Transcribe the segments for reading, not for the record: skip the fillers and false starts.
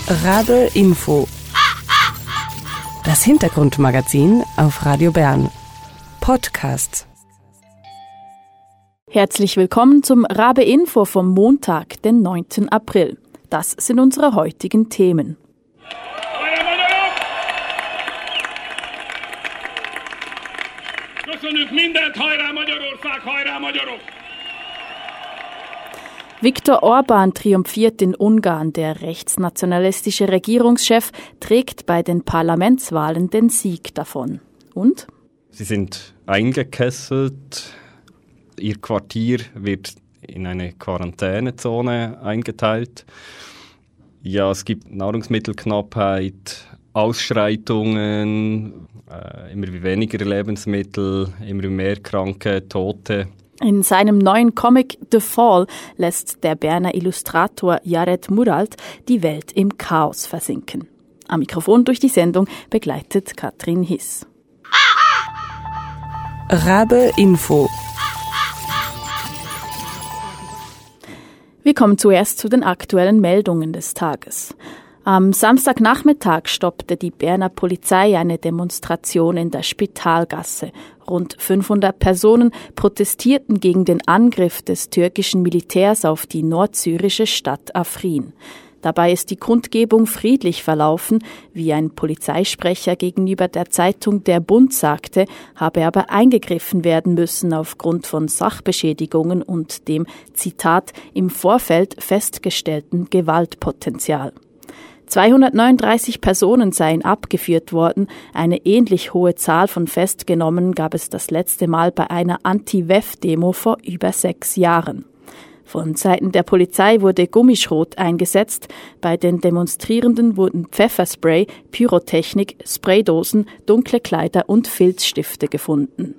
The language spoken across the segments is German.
Rabe Info. Das Hintergrundmagazin auf Radio Bern. Podcast. Herzlich willkommen zum Rabe Info vom Montag, den 9. April. Das sind unsere heutigen Themen. Viktor Orbán triumphiert in Ungarn. Der rechtsnationalistische Regierungschef trägt bei den Parlamentswahlen den Sieg davon. Und? Sie sind eingekesselt. Ihr Quartier wird in eine Quarantänezone eingeteilt. Ja, es gibt Nahrungsmittelknappheit, Ausschreitungen, immer weniger Lebensmittel, immer mehr Kranke, Tote. In seinem neuen Comic The Fall lässt der Berner Illustrator Jared Muralt die Welt im Chaos versinken. Am Mikrofon durch die Sendung begleitet Katrin Hiss. Rabe Info. Wir kommen zuerst zu den aktuellen Meldungen des Tages. Am Samstagnachmittag stoppte die Berner Polizei eine Demonstration in der Spitalgasse. Rund 500 Personen protestierten gegen den Angriff des türkischen Militärs auf die nordsyrische Stadt Afrin. Dabei ist die Kundgebung friedlich verlaufen, wie ein Polizeisprecher gegenüber der Zeitung Der Bund sagte, habe aber eingegriffen werden müssen aufgrund von Sachbeschädigungen und dem, Zitat, im Vorfeld festgestellten Gewaltpotenzial. 239 Personen seien abgeführt worden. Eine ähnlich hohe Zahl von Festgenommenen gab es das letzte Mal bei einer Anti-WEF-Demo vor über 6 Jahren. Von Seiten der Polizei wurde Gummischrot eingesetzt. Bei den Demonstrierenden wurden Pfefferspray, Pyrotechnik, Spraydosen, dunkle Kleider und Filzstifte gefunden.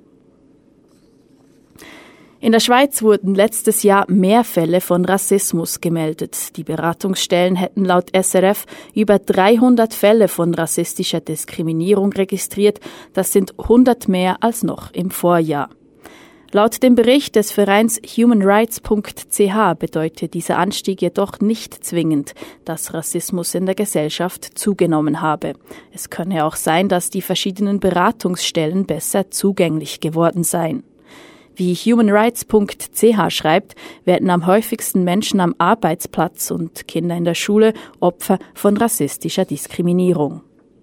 In der Schweiz wurden letztes Jahr mehr Fälle von Rassismus gemeldet. Die Beratungsstellen hätten laut SRF über 300 Fälle von rassistischer Diskriminierung registriert. Das sind 100 mehr als noch im Vorjahr. Laut dem Bericht des Vereins humanrights.ch bedeutet dieser Anstieg jedoch nicht zwingend, dass Rassismus in der Gesellschaft zugenommen habe. Es könne auch sein, dass die verschiedenen Beratungsstellen besser zugänglich geworden seien. Wie humanrights.ch schreibt, werden am häufigsten Menschen am Arbeitsplatz und Kinder in der Schule Opfer von rassistischer Diskriminierung.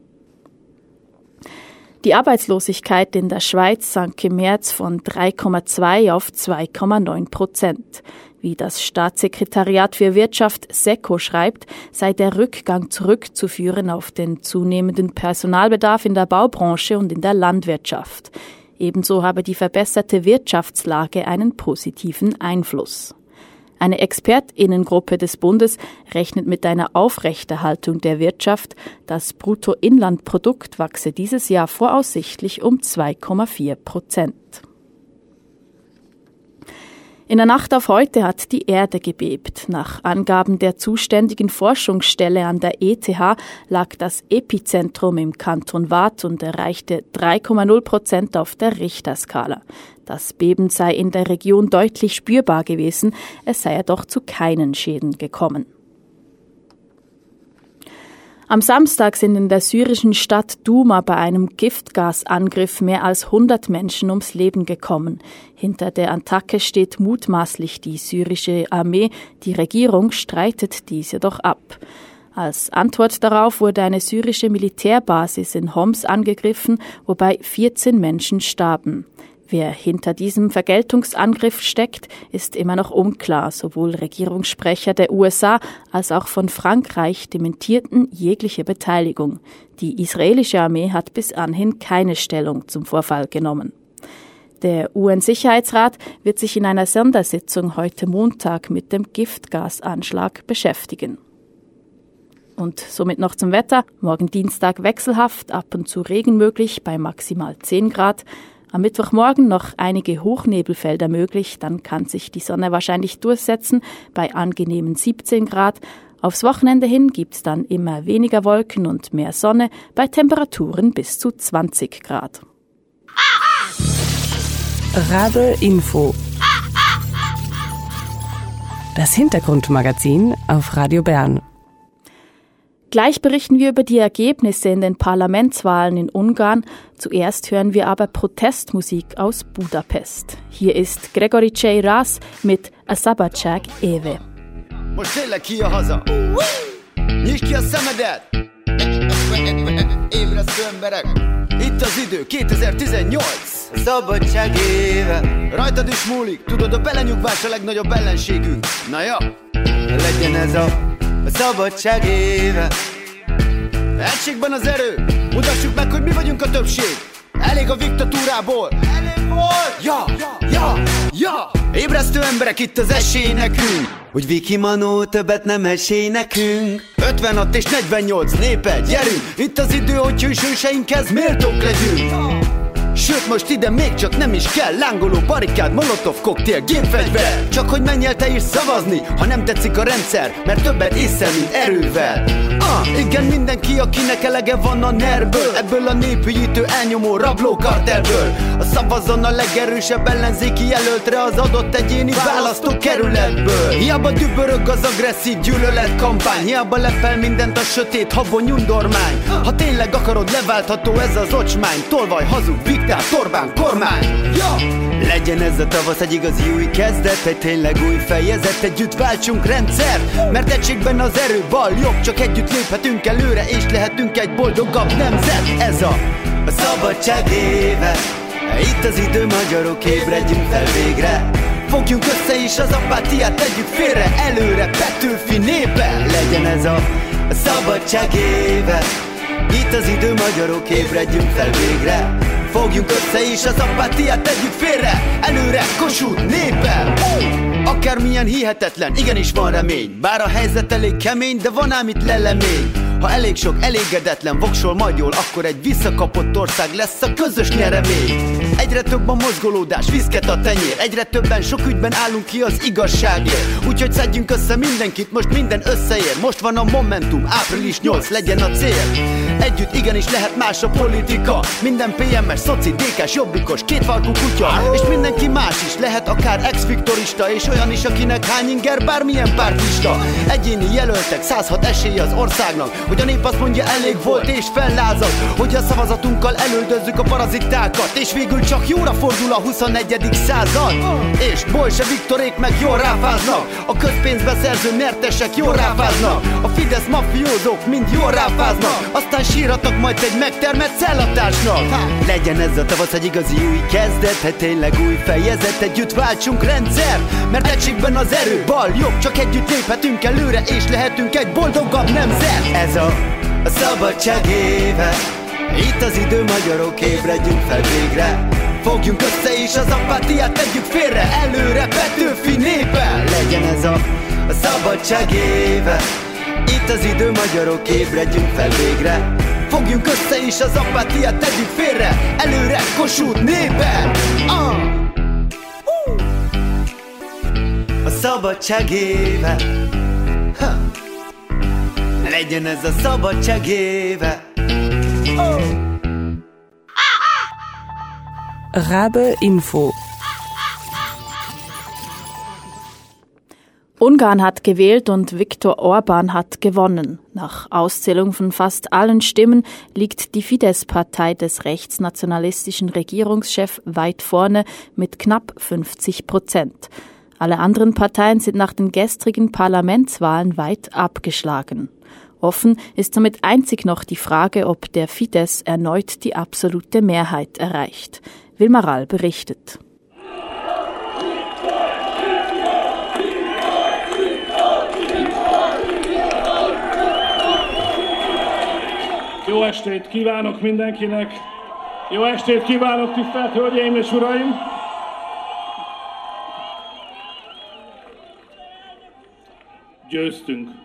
Die Arbeitslosigkeit in der Schweiz sank im März von 3,2 auf 2,9%. Wie das Staatssekretariat für Wirtschaft SECO schreibt, sei der Rückgang zurückzuführen auf den zunehmenden Personalbedarf in der Baubranche und in der Landwirtschaft. Ebenso habe die verbesserte Wirtschaftslage einen positiven Einfluss. Eine ExpertInnengruppe des Bundes rechnet mit einer Aufrechterhaltung der Wirtschaft. Das Bruttoinlandprodukt wachse dieses Jahr voraussichtlich um 2,4%. In der Nacht auf heute hat die Erde gebebt. Nach Angaben der zuständigen Forschungsstelle an der ETH lag das Epizentrum im Kanton Waadt und erreichte 3,0% auf der Richterskala. Das Beben sei in der Region deutlich spürbar gewesen, es sei jedoch zu keinen Schäden gekommen. Am Samstag sind in der syrischen Stadt Duma bei einem Giftgasangriff mehr als 100 Menschen ums Leben gekommen. Hinter der Attacke steht mutmaßlich die syrische Armee. Die Regierung streitet dies jedoch ab. Als Antwort darauf wurde eine syrische Militärbasis in Homs angegriffen, wobei 14 Menschen starben. Wer hinter diesem Vergeltungsangriff steckt, ist immer noch unklar. Sowohl Regierungssprecher der USA als auch von Frankreich dementierten jegliche Beteiligung. Die israelische Armee hat bis anhin keine Stellung zum Vorfall genommen. Der UN-Sicherheitsrat wird sich in einer Sondersitzung heute Montag mit dem Giftgasanschlag beschäftigen. Und somit noch zum Wetter. Morgen Dienstag wechselhaft, ab und zu Regen möglich bei maximal 10 Grad. Am Mittwochmorgen noch einige Hochnebelfelder möglich, dann kann sich die Sonne wahrscheinlich durchsetzen bei angenehmen 17 Grad. Aufs Wochenende hin gibt's dann immer weniger Wolken und mehr Sonne bei Temperaturen bis zu 20 Grad. Rabe Info. Das Hintergrundmagazin auf Radio Bern. Gleich berichten wir über die Ergebnisse in den Parlamentswahlen in Ungarn. Zuerst hören wir aber Protestmusik aus Budapest. Hier ist Gregory J. Ras mit A Szabadság éve. Most tényleg ki a haza? Nyisd ki a szemedet! Ébresztő emberek! Itt az idő, 2018! Szabadság éve! Rajtad is múlik, tudod, a belenyugvás a legnagyobb ellenségünk. Na ja, legyen ez a szabadság éve! Egységben az erő! Mutassuk meg, hogy mi vagyunk a többség! Elég a diktatúrából! Elég volt! Ja! Ébresztő emberek, itt az esély nekünk! Hogy Viki Manó többet nem esély nekünk. 56 és 48 népe, gyerünk! Itt az idő, hogy hőseinkhez méltók legyünk. Sőt, most ide még csak nem is kell lángoló barikád, molotov koktél, gépfegyver. Csak hogy menj el te is szavazni, ha nem tetszik a rendszer, mert többet észel, mint erővel. Igen, mindenki, akinek elege van a nerből, ebből a népügyítő, elnyomó rablókartelből. A szavazzon a legerősebb ellenzéki jelöltre az adott egyéni választókerületből. Hiába dübörög az agresszív gyűlöletkampány, hiába lepel mindent a sötét habony undormány. Ha tényleg akarod, leváltható ez az ocsmány, tolvaj, hazug, diktátorbán, kormány. Legyen ez a tavasz egy igazi új kezdet, egy tényleg új fejezet, együtt váltsunk rendszert. Mert egységben az erő, bal, jobb, csak együtt léphetünk előre, és lehetünk egy boldogabb nemzet. Ez a szabadság éve, itt az idő, magyarok, ébredjünk fel végre. Fogjunk össze és az apátiát tegyük félre, előre, Petőfi népe. Legyen ez a szabadság éve, itt az idő, magyarok, ébredjünk fel végre. Fogjunk össze és az apátiát tegyük félre, előre, Kossuth népe. Akármilyen hihetetlen, igenis van remény. Bár a helyzet elég kemény, de van ám itt lelemény. Ha elég sok elégedetlen voksol majd jól, akkor egy visszakapott ország lesz a közös nyeremény. Egyre több a mozgolódás, viszket a tenyér. Egyre többen sok ügyben állunk ki az igazságért. Úgyhogy szedjünk össze mindenkit, most minden összeér. Most van a momentum, április 8 legyen a cél. Együtt igenis lehet más a politika. Minden PMS, szoci, DK-s, jobbikos, kétfarkú kutya. És mindenki más is, lehet akár ex-viktorista, és olyan is, akinek hány inger, bármilyen pártlista. Egyéni jelöltek, 106 esély az országnak, hogy a nép azt mondja, elég volt és fellázad, hogy a szavazatunkkal elöldözzük a parazitákat, és végül csak jóra fordul a 21. század. És Bolse Viktorék meg jól ráfáznak, a közpénzbe szerző nyertesek jól ráfáznak, a Fidesz mafiózók mind jól ráfáznak, aztán sírhatnak majd egy megtermett cellatásnak. Legyen ez a tavasz egy igazi új kezdet, hát tényleg új fejezet, együtt váltsunk rendszer, mert egységben az erő, bal, jobb, csak együtt léphetünk előre, és lehetünk egy boldogabb nemzet. Ez a szabadság éve, itt az idő, magyarok, ébredjünk fel végre. Fogjunk össze és az apátiát tegyük félre, előre, Petőfi népe. Legyen ez a szabadság éve, itt az idő, magyarok, ébredjünk fel végre. Fogjunk össze és az apátiát tegyük félre, előre, Kossuth népe. A szabadság éve, legyen ez a szabadság éve. Rabe Info. Ungarn hat gewählt und Viktor Orbán hat gewonnen. Nach Auszählung von fast allen Stimmen liegt die Fidesz-Partei des rechtsnationalistischen Regierungschefs weit vorne mit knapp 50%. Alle anderen Parteien sind nach den gestrigen Parlamentswahlen weit abgeschlagen. Offen ist somit einzig noch die Frage, ob der Fidesz erneut die absolute Mehrheit erreicht. Wilma Rall berichtet. Jó estét kívánok mindenkinek! Jó estét kívánok, tisztelt Hölgyeim és Uraim! Győztünk!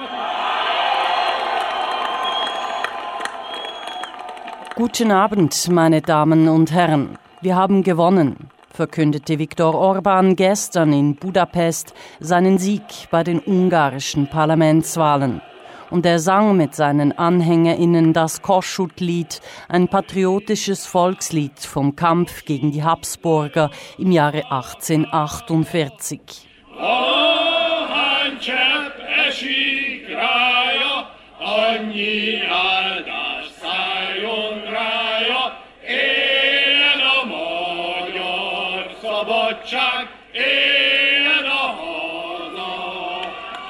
Guten Abend, meine Damen und Herren. Wir haben gewonnen, verkündete Viktor Orbán gestern in Budapest seinen Sieg bei den ungarischen Parlamentswahlen. Und er sang mit seinen AnhängerInnen das Kossuth-Lied, ein patriotisches Volkslied vom Kampf gegen die Habsburger im Jahre 1848. Ahány csepp esik rája, ogni alda sai un raio e lo moglio sobotciak e lo hono.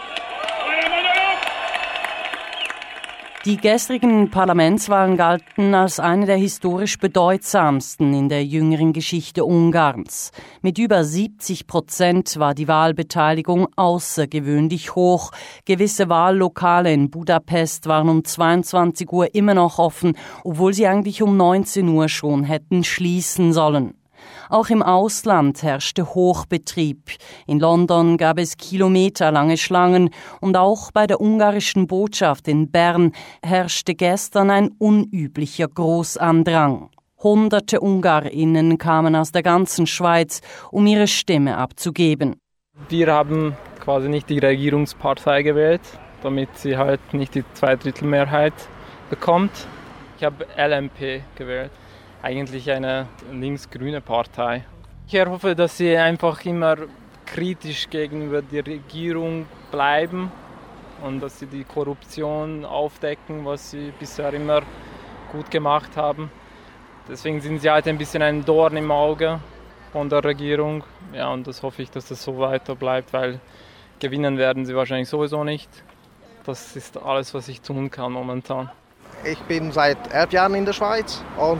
Die gestrigen Parlamentswahlen galten als eine der historisch bedeutsamsten in der jüngeren Geschichte Ungarns. Mit über 70% war die Wahlbeteiligung außergewöhnlich hoch. Gewisse Wahllokale in Budapest waren um 22 Uhr immer noch offen, obwohl sie eigentlich um 19 Uhr schon hätten schließen sollen. Auch im Ausland herrschte Hochbetrieb. In London gab es kilometerlange Schlangen und auch bei der ungarischen Botschaft in Bern herrschte gestern ein unüblicher Großandrang. Hunderte UngarInnen kamen aus der ganzen Schweiz, um ihre Stimme abzugeben. Wir haben quasi nicht die Regierungspartei gewählt, damit sie halt nicht die Zweidrittelmehrheit bekommt. Ich habe LMP gewählt. Eigentlich eine linksgrüne Partei. Ich hoffe, dass sie einfach immer kritisch gegenüber der Regierung bleiben und dass sie die Korruption aufdecken, was sie bisher immer gut gemacht haben. Deswegen sind sie halt ein bisschen ein Dorn im Auge von der Regierung. Ja, und das hoffe ich, dass das so weiter bleibt, weil gewinnen werden sie wahrscheinlich sowieso nicht. Das ist alles, was ich tun kann momentan. Ich bin seit 11 Jahren in der Schweiz und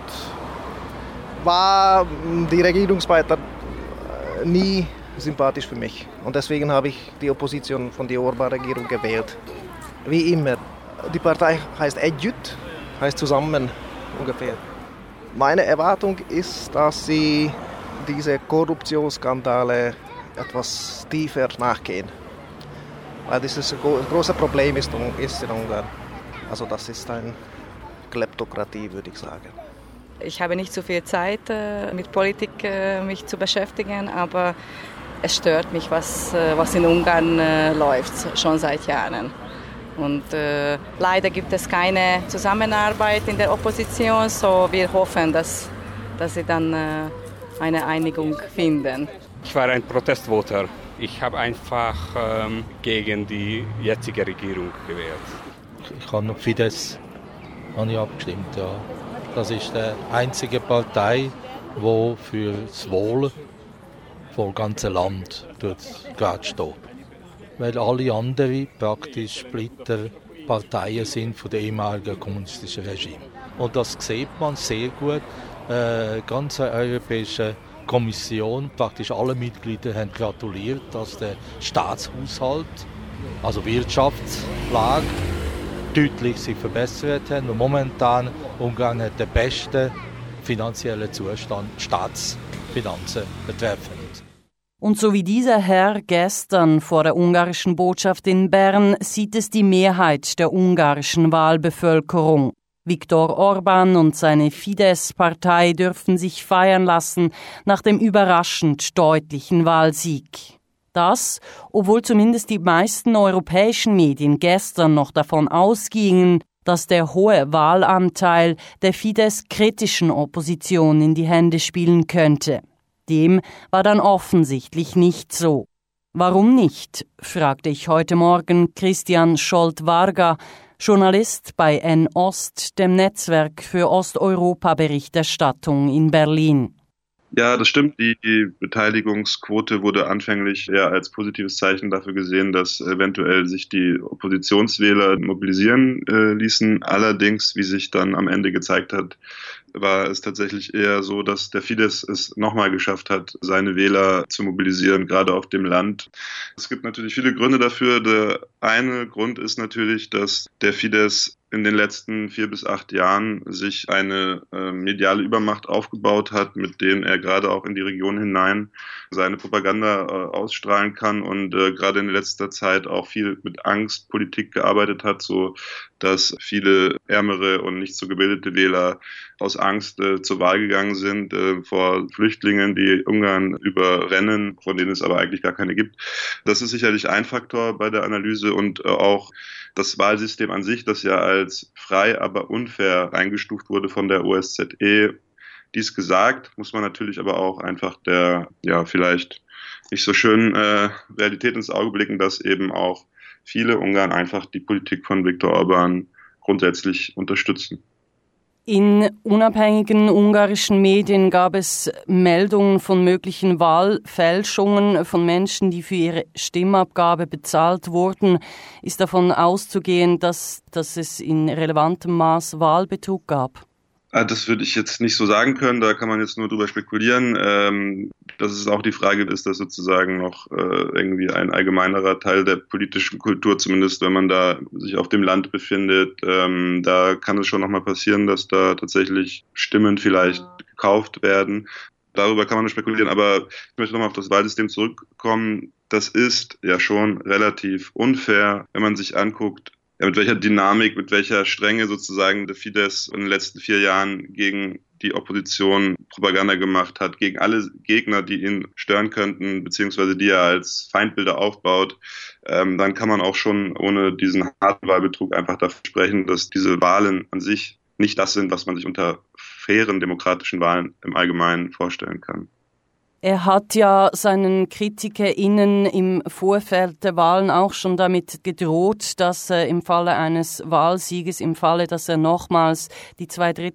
war die Regierungspartei nie sympathisch für mich. Und deswegen habe ich die Opposition von der Orbán-Regierung gewählt. Wie immer. Die Partei heißt Együtt, heißt zusammen ungefähr. Meine Erwartung ist, dass sie diese Korruptionsskandale etwas tiefer nachgehen. Weil das ein großes Problem ist in Ungarn. Also das ist eine Kleptokratie, würde ich sagen. Ich habe nicht so viel Zeit, mit Politik mich zu beschäftigen, aber es stört mich, was in Ungarn läuft, schon seit Jahren. Und leider gibt es keine Zusammenarbeit in der Opposition, so wir hoffen, dass sie dann eine Einigung finden. Ich war ein Protestvoter. Ich habe einfach gegen die jetzige Regierung gewählt. Ich habe auf Fidesz abgestimmt, ja. Das ist die einzige Partei, die für das Wohl vom ganzen Land gerade steht. Weil alle anderen praktisch Splitterparteien sind von dem ehemaligen kommunistischen Regime. Und das sieht man sehr gut. Die ganze Europäische Kommission, praktisch alle Mitglieder haben gratuliert, dass der Staatshaushalt, also Wirtschaftslage, deutlich sich verbessert haben. Und momentan Ungarn hat den besten finanziellen Zustand, Staatsfinanzen betreffend. Und so wie dieser Herr gestern vor der ungarischen Botschaft in Bern sieht es die Mehrheit der ungarischen Wahlbevölkerung. Viktor Orbán und seine Fidesz-Partei dürfen sich feiern lassen nach dem überraschend deutlichen Wahlsieg. Das, obwohl zumindest die meisten europäischen Medien gestern noch davon ausgingen, dass der hohe Wahlanteil der Fidesz-kritischen Opposition in die Hände spielen könnte. Dem war dann offensichtlich nicht so. Warum nicht? Fragte ich heute Morgen Christian Scholt-Varga, Journalist bei N-Ost, dem Netzwerk für Osteuropa-Berichterstattung in Berlin. Ja, das stimmt. Die Beteiligungsquote wurde anfänglich eher als positives Zeichen dafür gesehen, dass eventuell sich die Oppositionswähler mobilisieren ließen. Allerdings, wie sich dann am Ende gezeigt hat, war es tatsächlich eher so, dass der Fidesz es nochmal geschafft hat, seine Wähler zu mobilisieren, gerade auf dem Land. Es gibt natürlich viele Gründe dafür. Der eine Grund ist natürlich, dass der Fidesz in den letzten 4 bis 8 Jahren sich eine mediale Übermacht aufgebaut hat, mit denen er gerade auch in die Region hinein seine Propaganda ausstrahlen kann und gerade in letzter Zeit auch viel mit Angstpolitik gearbeitet hat, so dass viele ärmere und nicht so gebildete Wähler aus Angst zur Wahl gegangen sind vor Flüchtlingen, die Ungarn überrennen, von denen es aber eigentlich gar keine gibt. Das ist sicherlich ein Faktor bei der Analyse und auch das Wahlsystem an sich, das ja als frei, aber unfair eingestuft wurde von der OSZE. Dies gesagt, muss man natürlich aber auch einfach der, vielleicht nicht so schönen Realität ins Auge blicken, dass eben auch viele Ungarn einfach die Politik von Viktor Orbán grundsätzlich unterstützen. In unabhängigen ungarischen Medien gab es Meldungen von möglichen Wahlfälschungen von Menschen, die für ihre Stimmabgabe bezahlt wurden. Ist davon auszugehen, dass es in relevantem Maß Wahlbetrug gab? Das würde ich jetzt nicht so sagen können, da kann man jetzt nur drüber spekulieren. Dass es auch die Frage ist, dass sozusagen noch irgendwie ein allgemeinerer Teil der politischen Kultur, zumindest wenn man da sich auf dem Land befindet, da kann es schon nochmal passieren, dass da tatsächlich Stimmen vielleicht gekauft werden. Darüber kann man nur spekulieren, aber ich möchte nochmal auf das Wahlsystem zurückkommen. Das ist ja schon relativ unfair, wenn man sich anguckt, mit welcher Dynamik, mit welcher Strenge sozusagen der Fidesz in den letzten 4 Jahren gegen die Opposition Propaganda gemacht hat, gegen alle Gegner, die ihn stören könnten, beziehungsweise die er als Feindbilder aufbaut, dann kann man auch schon ohne diesen harten Wahlbetrug einfach davon sprechen, dass diese Wahlen an sich nicht das sind, was man sich unter fairen demokratischen Wahlen im Allgemeinen vorstellen kann. Er hat ja seinen KritikerInnen im Vorfeld der Wahlen auch schon damit gedroht, dass er im Falle eines Wahlsieges, im Falle, dass er nochmals die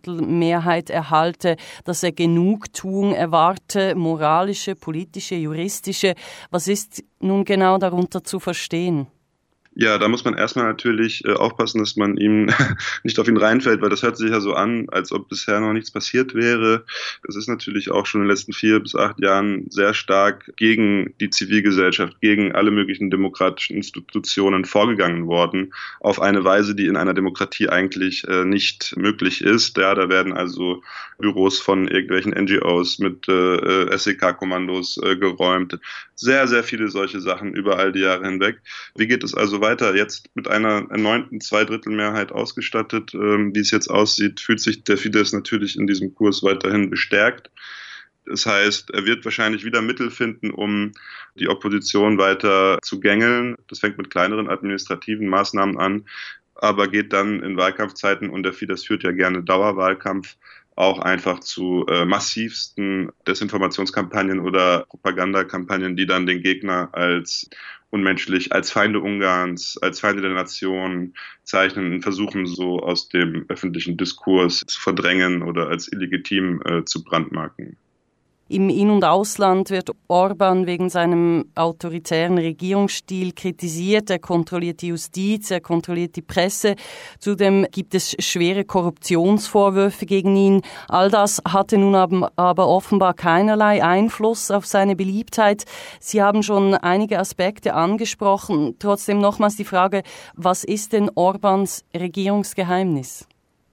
2/3 erhalte, dass er Genugtuung erwarte, moralische, politische, juristische. Was ist nun genau darunter zu verstehen? Ja, da muss man erstmal natürlich aufpassen, dass man ihm nicht auf ihn reinfällt, weil das hört sich ja so an, als ob bisher noch nichts passiert wäre. Es ist natürlich auch schon in den letzten 4 bis 8 Jahren sehr stark gegen die Zivilgesellschaft, gegen alle möglichen demokratischen Institutionen vorgegangen worden, auf eine Weise, die in einer Demokratie eigentlich nicht möglich ist. Ja, da werden also Büros von irgendwelchen NGOs mit SEK-Kommandos geräumt. Sehr, sehr viele solche Sachen über all die Jahre hinweg. Wie geht es also weiter? Jetzt mit einer erneuten 2/3 ausgestattet, wie es jetzt aussieht, fühlt sich der Fidesz natürlich in diesem Kurs weiterhin bestärkt. Das heißt, er wird wahrscheinlich wieder Mittel finden, um die Opposition weiter zu gängeln. Das fängt mit kleineren administrativen Maßnahmen an, aber geht dann in Wahlkampfzeiten, und der Fidesz führt ja gerne Dauerwahlkampf, auch einfach zu massivsten Desinformationskampagnen oder Propagandakampagnen, die dann den Gegner als unmenschlich, als Feinde Ungarns, als Feinde der Nation zeichnen und versuchen, so aus dem öffentlichen Diskurs zu verdrängen oder als illegitim zu brandmarken. Im In- und Ausland wird Orbán wegen seinem autoritären Regierungsstil kritisiert. Er kontrolliert die Justiz, er kontrolliert die Presse. Zudem gibt es schwere Korruptionsvorwürfe gegen ihn. All das hatte nun aber offenbar keinerlei Einfluss auf seine Beliebtheit. Sie haben schon einige Aspekte angesprochen. Trotzdem nochmals die Frage, was ist denn Orbáns Regierungsgeheimnis?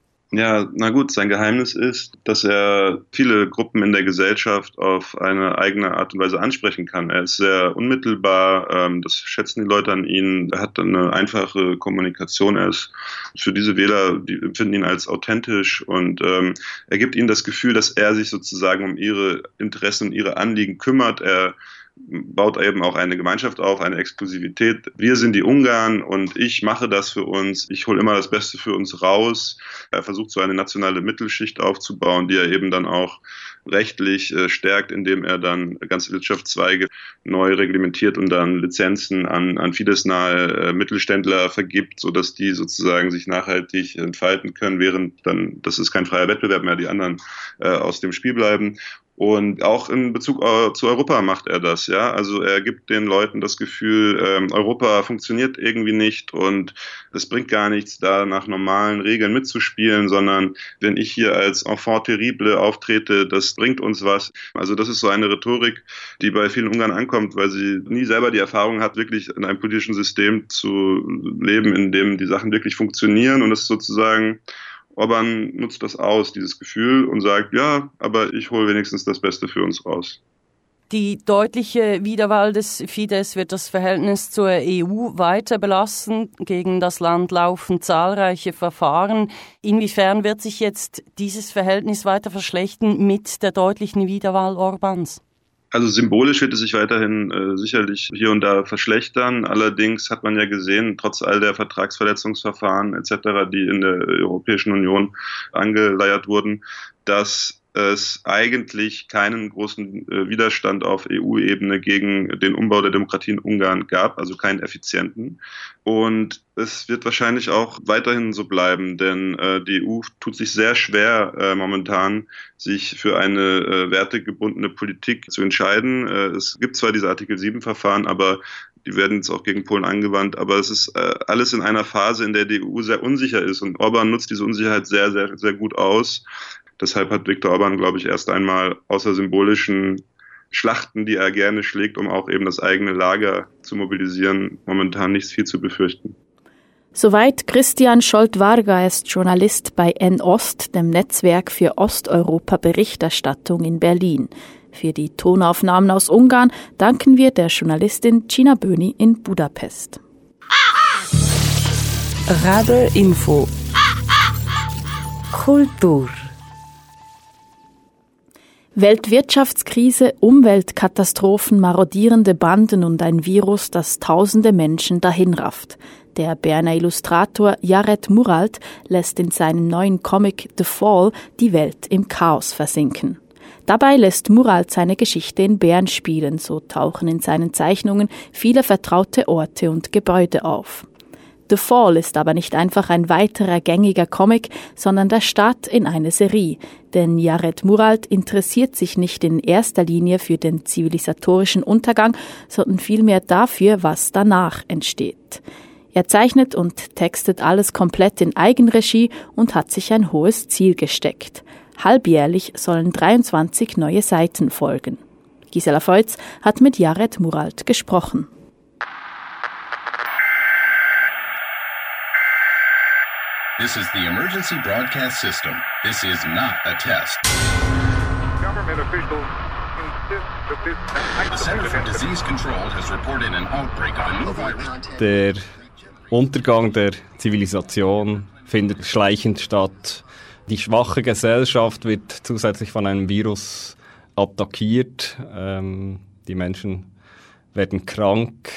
Ja, na gut, sein Geheimnis ist, dass er viele Gruppen in der Gesellschaft auf eine eigene Art und Weise ansprechen kann. Er ist sehr unmittelbar, das schätzen die Leute an ihn. Er hat eine einfache Kommunikation. Er ist für diese Wähler, die empfinden ihn als authentisch, und er gibt ihnen das Gefühl, dass er sich sozusagen um ihre Interessen und ihre Anliegen kümmert. Er baut eben auch eine Gemeinschaft auf, eine Exklusivität. Wir sind die Ungarn und ich mache das für uns. Ich hole immer das Beste für uns raus. Er versucht so eine nationale Mittelschicht aufzubauen, die er eben dann auch rechtlich stärkt, indem er dann ganze Wirtschaftszweige neu reglementiert und dann Lizenzen an Fidesz-nahe Mittelständler vergibt, sodass die sozusagen sich nachhaltig entfalten können, während dann, das ist kein freier Wettbewerb mehr, die anderen aus dem Spiel bleiben. Und auch in Bezug zu Europa macht er das, ja. Also er gibt den Leuten das Gefühl, Europa funktioniert irgendwie nicht und es bringt gar nichts, da nach normalen Regeln mitzuspielen, sondern wenn ich hier als Enfant terrible auftrete, das bringt uns was. Also das ist so eine Rhetorik, die bei vielen Ungarn ankommt, weil sie nie selber die Erfahrung hat, wirklich in einem politischen System zu leben, in dem die Sachen wirklich funktionieren, und es sozusagen Orbán nutzt das aus, dieses Gefühl, und sagt, ja, aber ich hole wenigstens das Beste für uns raus. Die deutliche Wiederwahl des Fidesz wird das Verhältnis zur EU weiter belasten. Gegen das Land laufen zahlreiche Verfahren. Inwiefern wird sich jetzt dieses Verhältnis weiter verschlechtern mit der deutlichen Wiederwahl Orbáns? Also symbolisch wird es sich weiterhin sicherlich hier und da verschlechtern. Allerdings hat man ja gesehen, trotz all der Vertragsverletzungsverfahren etc., die in der Europäischen Union angeleiert wurden, dass es eigentlich keinen großen Widerstand auf EU-Ebene gegen den Umbau der Demokratie in Ungarn gab, also keinen effizienten. Und es wird wahrscheinlich auch weiterhin so bleiben, denn die EU tut sich sehr schwer momentan, sich für eine wertegebundene Politik zu entscheiden. Es gibt zwar diese Artikel 7-Verfahren, aber die werden jetzt auch gegen Polen angewandt, aber es ist alles in einer Phase, in der die EU sehr unsicher ist und Orbán nutzt diese Unsicherheit sehr, sehr, sehr gut aus. Deshalb hat Viktor Orbán, glaube ich, erst einmal außer symbolischen Schlachten, die er gerne schlägt, um auch eben das eigene Lager zu mobilisieren, momentan nicht viel zu befürchten. Soweit Christian Scholt-Varga, ist Journalist bei N-Ost, dem Netzwerk für Osteuropa-Berichterstattung in Berlin. Für die Tonaufnahmen aus Ungarn danken wir der Journalistin Gina Böhni in Budapest. Radio Info. Kultur. Weltwirtschaftskrise, Umweltkatastrophen, marodierende Banden und ein Virus, das tausende Menschen dahinrafft. Der Berner Illustrator Jared Muralt lässt in seinem neuen Comic The Fall die Welt im Chaos versinken. Dabei lässt Muralt seine Geschichte in Bern spielen, so tauchen in seinen Zeichnungen viele vertraute Orte und Gebäude auf. The Fall ist aber nicht einfach ein weiterer gängiger Comic, sondern der Start in eine Serie. Denn Jared Muralt interessiert sich nicht in erster Linie für den zivilisatorischen Untergang, sondern vielmehr dafür, was danach entsteht. Er zeichnet und textet alles komplett in Eigenregie und hat sich ein hohes Ziel gesteckt. Halbjährlich sollen 23 neue Seiten folgen. Gisela Feutz hat mit Jared Muralt gesprochen. This is the emergency broadcast system. This is not a test. Government officials insist that this... The Center for Disease Control has reported an outbreak of a new virus. Der Untergang der Zivilisation findet schleichend statt. Die schwache Gesellschaft wird zusätzlich von einem Virus attackiert. Die Menschen werden krank.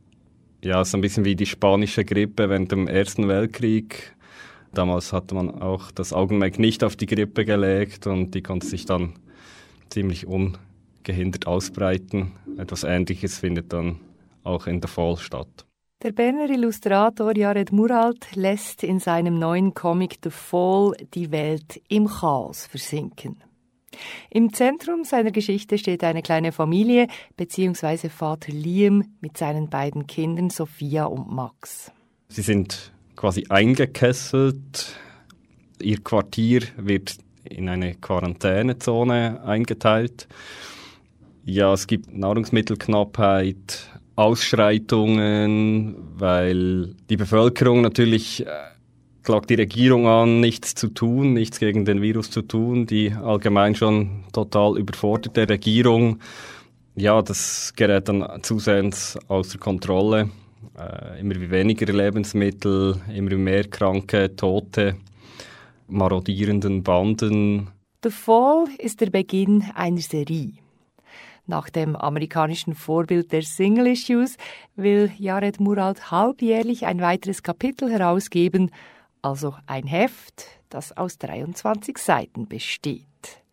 Ja, so ein bisschen wie die spanische Grippe während dem Ersten Weltkrieg. Damals hatte man auch das Augenmerk nicht auf die Grippe gelegt und die konnte sich dann ziemlich ungehindert ausbreiten. Etwas Ähnliches findet dann auch in der Fall statt. Der Berner Illustrator Jared Muralt lässt in seinem neuen Comic The Fall die Welt im Chaos versinken. Im Zentrum seiner Geschichte steht eine kleine Familie bzw. Vater Liam mit seinen beiden Kindern Sophia und Max. Sie sind quasi eingekesselt. Ihr Quartier wird in eine Quarantänezone eingeteilt. Ja, es gibt Nahrungsmittelknappheit, Ausschreitungen, weil die Bevölkerung natürlich klagt die Regierung an, nichts zu tun, nichts gegen den Virus zu tun. Die allgemein schon total überforderte Regierung, ja, das gerät dann zusehends außer Kontrolle. Immer weniger Lebensmittel, immer mehr Kranke, Tote, marodierenden Banden. The Fall ist der Beginn einer Serie. Nach dem amerikanischen Vorbild der Single Issues will Jared Muralt halbjährlich ein weiteres Kapitel herausgeben, also ein Heft, das aus 23 Seiten besteht.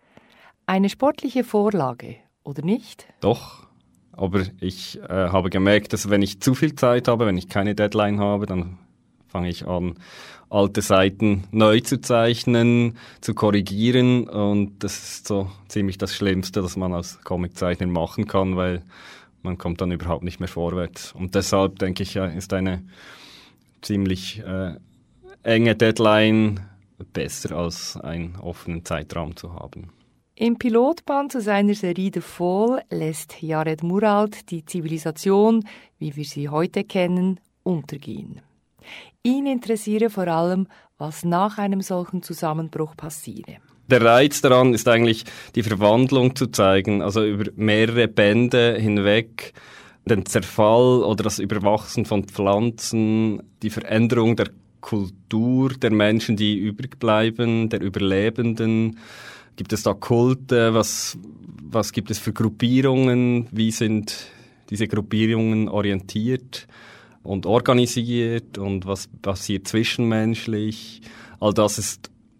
Eine sportliche Vorlage, oder nicht? Doch, aber ich habe gemerkt, dass wenn ich zu viel Zeit habe, wenn ich keine Deadline habe, dann fange ich an, alte Seiten neu zu zeichnen, zu korrigieren und das ist so ziemlich das Schlimmste, das man als Comiczeichner machen kann, weil man kommt dann überhaupt nicht mehr vorwärts. Und deshalb denke ich, ist eine ziemlich enge Deadline besser als einen offenen Zeitraum zu haben. Im Pilotband zu seiner Serie The Fall lässt Jared Muralt die Zivilisation, wie wir sie heute kennen, untergehen. Ihn interessiere vor allem, was nach einem solchen Zusammenbruch passiere. Der Reiz daran ist eigentlich, die Verwandlung zu zeigen, also über mehrere Bände hinweg, den Zerfall oder das Überwachsen von Pflanzen, die Veränderung der Kultur der Menschen, die übrig bleiben, der Überlebenden. Gibt es da Kulte? Was gibt es für Gruppierungen? Wie sind diese Gruppierungen orientiert und organisiert? Und was passiert zwischenmenschlich? All das ist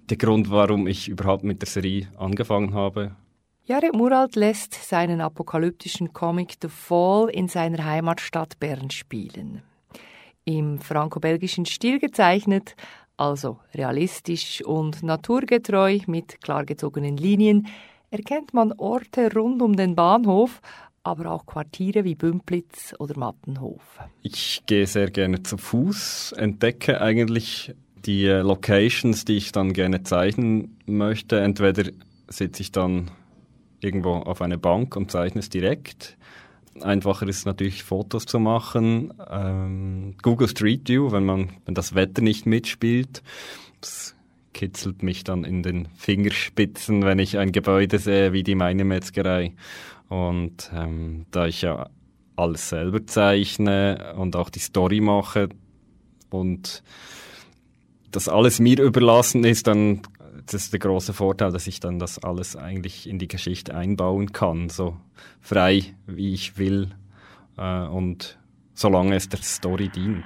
der Grund, warum ich überhaupt mit der Serie angefangen habe. Jared Muralt lässt seinen apokalyptischen Comic The Fall in seiner Heimatstadt Bern spielen. Im franco-belgischen Stil gezeichnet, also realistisch und naturgetreu mit klar gezogenen Linien, erkennt man Orte rund um den Bahnhof, aber auch Quartiere wie Bümplitz oder Mattenhof. Ich gehe sehr gerne zu Fuß, entdecke eigentlich die Locations, die ich dann gerne zeichnen möchte. Entweder sitze ich dann irgendwo auf einer Bank und zeichne es direkt. Einfacher ist natürlich, Fotos zu machen. Google Street View, wenn das Wetter nicht mitspielt. Das kitzelt mich dann in den Fingerspitzen, wenn ich ein Gebäude sehe, wie die Meine Metzgerei. Und da ich ja alles selber zeichne und auch die Story mache und das alles mir überlassen ist, dann das ist der große Vorteil, dass ich dann das alles eigentlich in die Geschichte einbauen kann, so frei wie ich will und solange es der Story dient.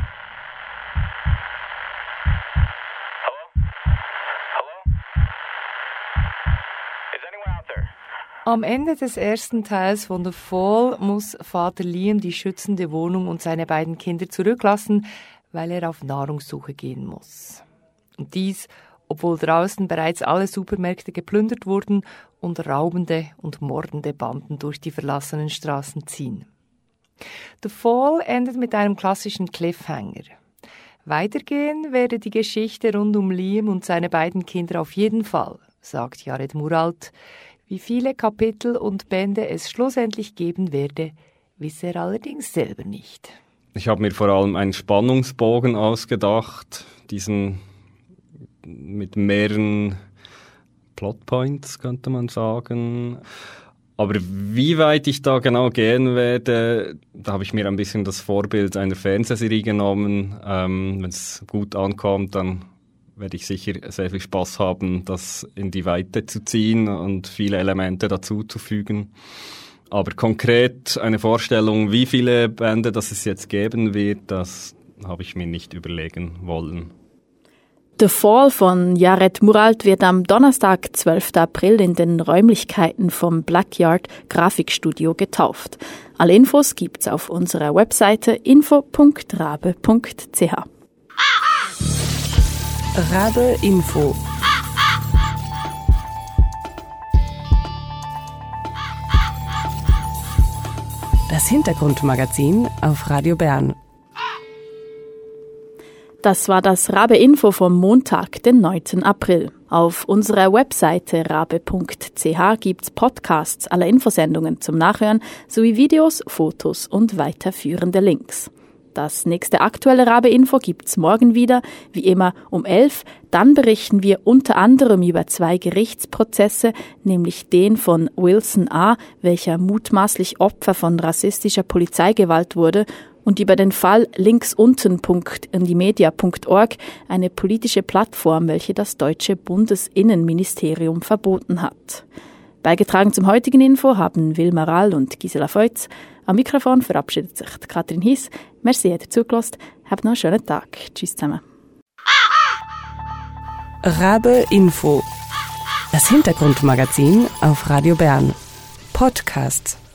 Am Ende des ersten Teils von The Fall muss Vater Liam die schützende Wohnung und seine beiden Kinder zurücklassen, weil er auf Nahrungssuche gehen muss. Und dies, obwohl draußen bereits alle Supermärkte geplündert wurden und raubende und mordende Banden durch die verlassenen Straßen ziehen. The Fall endet mit einem klassischen Cliffhanger. Weitergehen werde die Geschichte rund um Liam und seine beiden Kinder auf jeden Fall, sagt Jared Muralt. Wie viele Kapitel und Bände es schlussendlich geben werde, wisse er allerdings selber nicht. Ich habe mir vor allem einen Spannungsbogen ausgedacht, diesen mit mehreren Plotpoints, könnte man sagen. Aber wie weit ich da genau gehen werde, da habe ich mir ein bisschen das Vorbild einer Fernsehserie genommen. Wenn es gut ankommt, dann werde ich sicher sehr viel Spaß haben, das in die Weite zu ziehen und viele Elemente dazuzufügen. Aber konkret eine Vorstellung, wie viele Bände das es jetzt geben wird, das habe ich mir nicht überlegen wollen. The Fall von Jared Muralt wird am Donnerstag, 12. April in den Räumlichkeiten vom Blackyard Grafikstudio getauft. Alle Infos gibt's auf unserer Webseite info.rabe.ch. Rabe Info. Das Hintergrundmagazin auf Radio Bern. Das war das Rabe Info vom Montag, den 9. April. Auf unserer Webseite rabe.ch gibt's Podcasts aller Infosendungen zum Nachhören sowie Videos, Fotos und weiterführende Links. Das nächste aktuelle Rabe Info gibt's morgen wieder, wie immer um 11. Dann berichten wir unter anderem über 2 Gerichtsprozesse, nämlich den von Wilson A., welcher mutmaßlich Opfer von rassistischer Polizeigewalt wurde, und über den Fall linksunten.indymedia.org, eine politische Plattform, welche das deutsche Bundesinnenministerium verboten hat. Beigetragen zum heutigen Info haben Wilma Rall und Gisela Feutz. Am Mikrofon verabschiedet sich Katrin Hiss. Merci, dass ihr zugelassen habt. Habt noch einen schönen Tag. Tschüss zusammen. Rabe Info. Das Hintergrundmagazin auf Radio Bern. Podcasts.